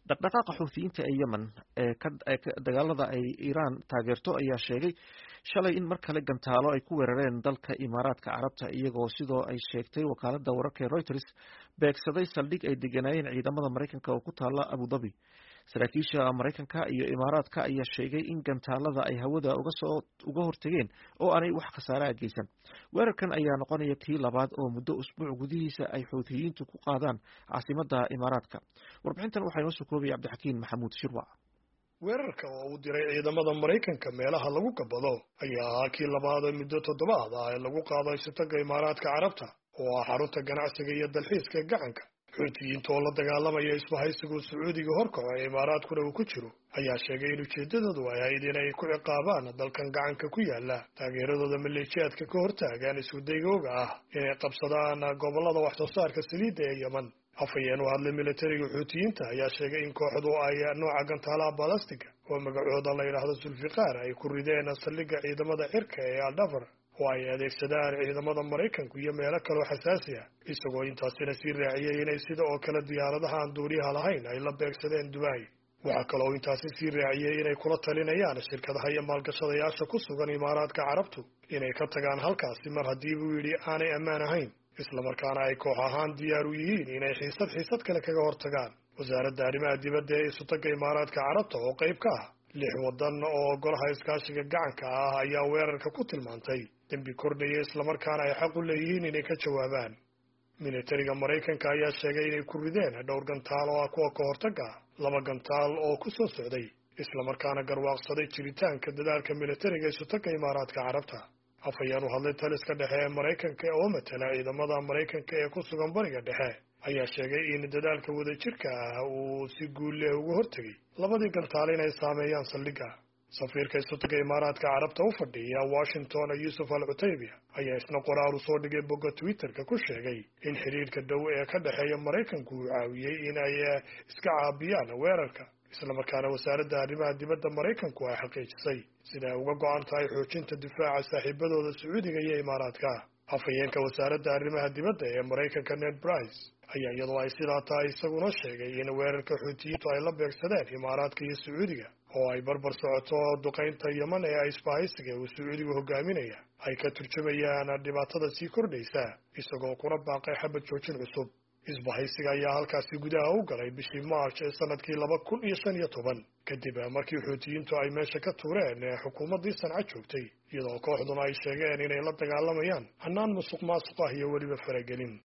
dhaqdhaqaaqa xuutiyiinta ee yemen dagaalada ay iiraan taageerto ayaa sheegay shalay in mar kale gantaalo ay ku weerareen dalka imaaraadka carabta iyagoo sidoo ay sheegtay wakaalada wararka ee Reuters beegsaday saldhig ay degenaayeen ciidamada Mareykanka oo ku taala Abu Dhabi. Saraakiisha Mareykanka iyo Imaaraadka ayaa sheegay in gantaalada ay hawada uga hortageen oo aanay wax khasaare ah geysan. Weerarkan ayaa noqonaya kii labaad oo muddo usbuuc gudihiisa ay xuutiyiintu ku qaadaan caasimadda Imaaraadka. Warbixintan waxaa inoo soo koobaya Cabdixakiin Maxamuud Shirwac. weerarka oo uu diray ciidamada Mareykanka meelaha lagu gabado ayaa ahaa kii labaad ee muddo toddobaad ah ee lagu qaado isutaga Imaaraadka Carabta oo ah xarunta ganacsiga iyo dalxiiska gacanka. xuutiyiinta oo la dagaalamaya isbahaysiga Sacuudiga horkaco ee Imaaraadkuna uu ku jiro ayaa sheegay in ujeedadoodu ay ahayd inay ku ciqaabaan dalkan gacanka ku yaala taageeradooda maleeshiyaadka ka hortaagan iskudaygooga ah inay qabsadaan gobolada wax soo saarka saliidda ee Yemen. afhayeen u hadlay militariga xuutiyiinta ayaa sheegay in kooxdu ay nooca gantaalaha balastiga oo magacooda la yidhaahdo Zulfiqaar ay ku rideen saldhigga ciidamada cirka ee Al-Dafar oo ay adeegsadaan ciidamada Mareykanku iyo meelo kale oo xasaasi ah, isagoo intaasina sii raaciyay inay sida oo kale diyaaradaha aan duuliyaha lahayn ay la beegsadeen Dubai. waxaa kaloo intaasi sii raaciyay inay kula talinayaan shirkadaha iyo maalgashadayaasha ku sugan Imaaraadka Carabtu inay ka tagaan halkaasi mar haddii buu yidhi aanay ammaan ahayn, isla markaana ay koox ahaan diyaar u yihiin inay xiisad kale kaga hortagaan. wasaaradda arrimaha dibadda ee isutaga Imaaraadka Carabta oo qayb ka ah 6 waddan oo golaha iskaashiga gacanka ah ayaa weerarka ku tilmaantay dembi kordhaya isla markaana ay xaq u leeyihiin inay ka jawaabaan. militariga Mareykanka ayaa sheegay inay ku rideen dhowr gantaal oo ah kuwa ka hortaga 2 gantaal oo ku soo socday isla markaana garwaaqsaday jiritaanka dadaalka militariga isutaga Imaaraadka Carabta. afhayeen u hadlay taliska dhexe ee Mareykanka oo matala ciidamada Mareykanka ee ku sugan bariga dhexe ayaa sheegay in dadaalka wadajirka ah uu si guul leh uga hortagay 2 gantaal inay saameeyaan saldhigga. safiirka isutaga Imaaraadka Carabta u fadhiya Washington Yusuf Al-Utaybiya ayaa isna qoraal u soo dhigay bogga Twitterka ku sheegay in xiriirka dhow ee ka dhexeeya Mareykanku uu caawiyay in ay iska caabiyaan weerarka, isla markaana wasaaradda arrimaha dibadda Mareykanku ay xaqiijisay sida ay uga go'an tahay xoojinta difaaca saaxiibadooda Sacuudiga iyo Imaaraadka. afhayeenka wasaaradda arrimaha dibadda ee Mareykanka Ned Price ayaa iyadoo ay sidaa tahay isaguna sheegay in weerarka xuutiyiintu ay la beegsadeen Imaaraadka iyo Sacuudiga oo ay barbar socoto duqeynta Yemen ee isbahaysiga uu Sacuudigu hogaaminaya ay ka turjumayaan dhibaatada sii kordhaysa, isagoo kuna baaqay xabad joojin cusub. isbahaysiga ayaa halkaasi gudaha u galay bishii March ee sanadkii 2015 kadib markii xuutiyiintu ay meesha ka tuureen xukuumaddii Sanca joogtay, iyadoo kooxduna ay sheegeen inay la dagaalamayaan hannaan musuqmaasuq ah iyo weliba faragelin.